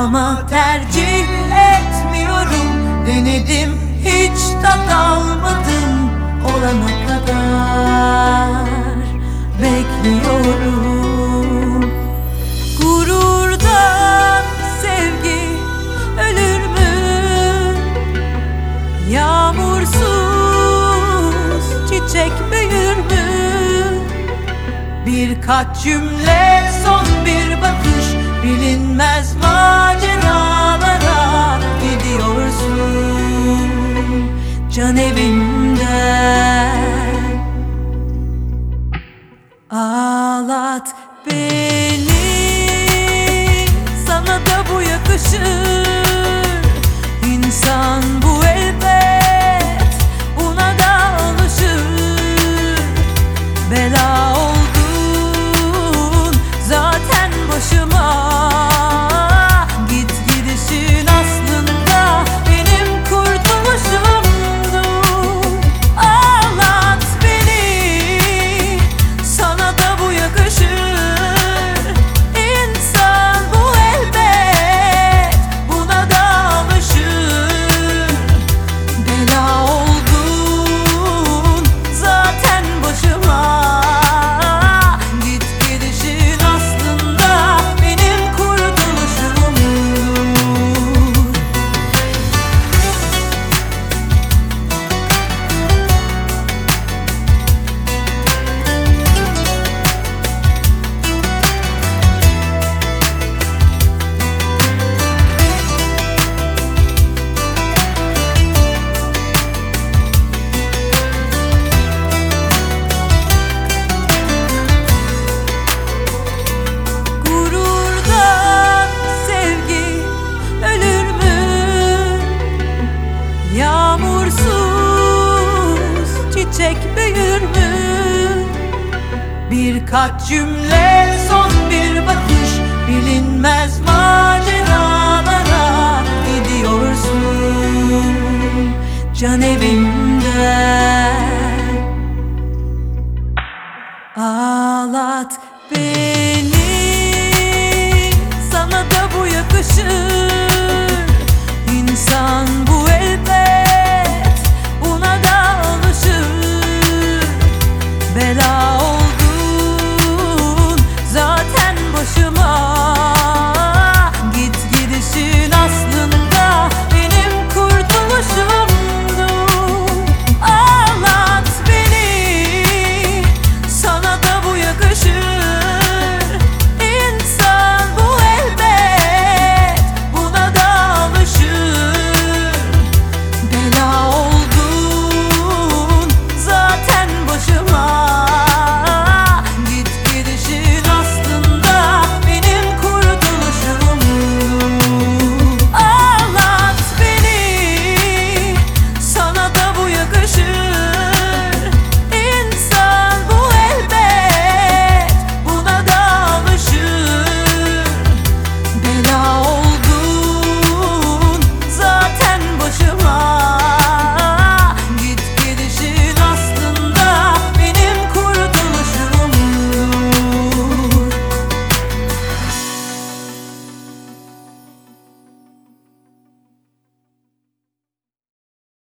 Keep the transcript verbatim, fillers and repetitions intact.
ama tercih etmiyorum. Denedim, hiç tat almadım. Olana kadar bekliyorum. Gururdan sevgi ölür mü? Yağmursuz çiçek büyür mü? Birkaç cümle, son bir bakış, bilinmez maceralara gidiyorsun can evimden. Ağlat beni, sana da bu yakışır. İnsan bu elbet, buna da alışır. Bela oldun zaten başıma. Git gidişin aslında benim kurtuluşumdu. Ağlat beni, sana da bu yakışır. İnsan bu elbet, buna da alışır. Bela oldun zaten başıma. Git gidişin aslında benim kurtuluşumdu. Gururdan sevgi ölür mü? Yağmursuz çiçek büyür mü? Birkaç cümle, son bir bakış, bilinmez maceralara gidiyorsun can evim.